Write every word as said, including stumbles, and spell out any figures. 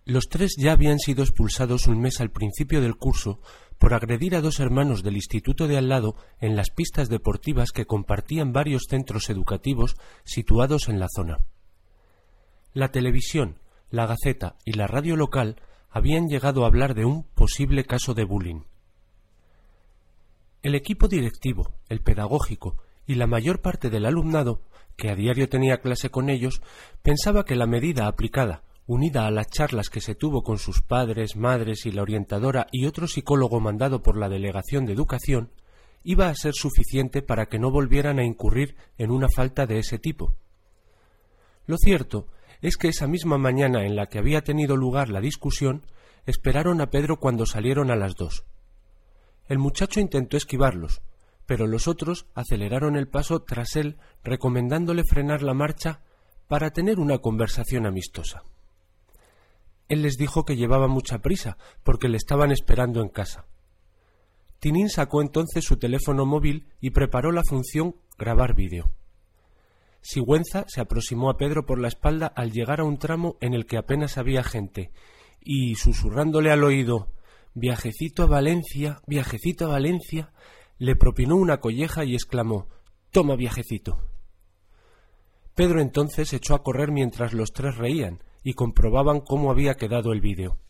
Los tres ya habían sido expulsados un mes al principio del curso por agredir a dos hermanos del instituto de al lado en las pistas deportivas que compartían varios centros educativos situados en la zona. La televisión, la Gaceta y la radio local habían llegado a hablar de un posible caso de bullying. El equipo directivo, el pedagógico y la mayor parte del alumnado, que a diario tenía clase con ellos, pensaba que la medida aplicada, unida a las charlas que se tuvo con sus padres, madres y la orientadora y otro psicólogo mandado por la Delegación de Educación, iba a ser suficiente para que no volvieran a incurrir en una falta de ese tipo. Lo cierto es que esa misma mañana en la que había tenido lugar la discusión, esperaron a Pedro cuando salieron a las dos. El muchacho intentó esquivarlos, pero los otros aceleraron el paso tras él, recomendándole frenar la marcha para tener una conversación amistosa. Él les dijo que llevaba mucha prisa, porque le estaban esperando en casa. Tinín sacó entonces su teléfono móvil y preparó la función grabar vídeo. Sigüenza se aproximó a Pedro por la espalda al llegar a un tramo en el que apenas había gente, y, susurrándole al oído «Viajecito a Valencia, viajecito a Valencia», le propinó una colleja y exclamó «Toma, viajecito». Pedro entonces echó a correr mientras los tres reían y comprobaban cómo había quedado el vídeo.